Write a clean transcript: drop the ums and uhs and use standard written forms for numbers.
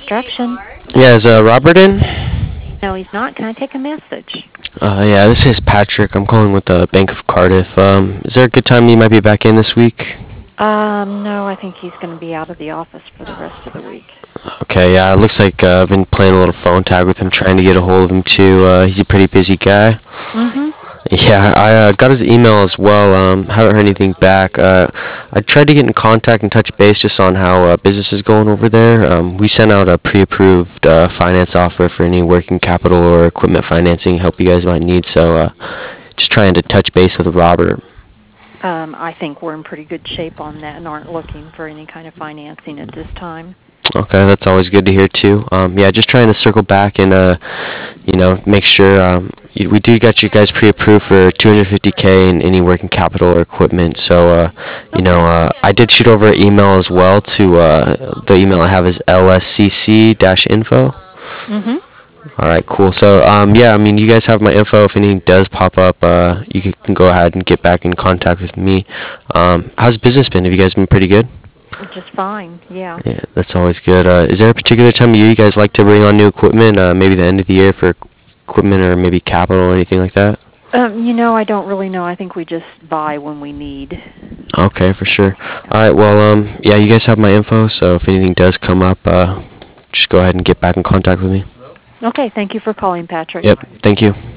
Construction. Yeah, is Robert in? No, he's not. Can I take a message? Yeah, this is Patrick. I'm calling with the Bank of Cardiff. Is there a good time you might be back in this week? No, I think he's going to be out of the office for the rest of the week. Okay, yeah, it looks like I've been playing a little phone tag with him, trying to get a hold of him too. He's a pretty busy guy. Mm-hmm. Yeah, I got his email as well. Haven't heard anything back. I tried to get in contact and touch base just on how business is going over there. We sent out a pre-approved finance offer for any working capital or equipment financing help you guys might need. So just trying to touch base with Robert. I think we're in pretty good shape on that and aren't looking for any kind of financing at this time. Okay, that's always good to hear too. Yeah, just trying to circle back and make sure we do got you guys pre-approved for 250K in any working capital or equipment. So I did shoot over an email as well to the email I have is lscc-info. Mm-hmm. All right, cool. So yeah, I mean, you guys have my info. If anything does pop up, you can go ahead and get back in contact with me. How's business been? Have you guys been pretty good? Just fine, yeah. Yeah, that's always good. Is there a particular time of year you guys like to bring on new equipment? Maybe the end of the year for equipment or maybe capital or anything like that? I don't really know. I think we just buy when we need. Okay, for sure. All right, well, yeah, you guys have my info, so if anything does come up, just go ahead and get back in contact with me. Okay, thank you for calling, Patrick. Yep, thank you.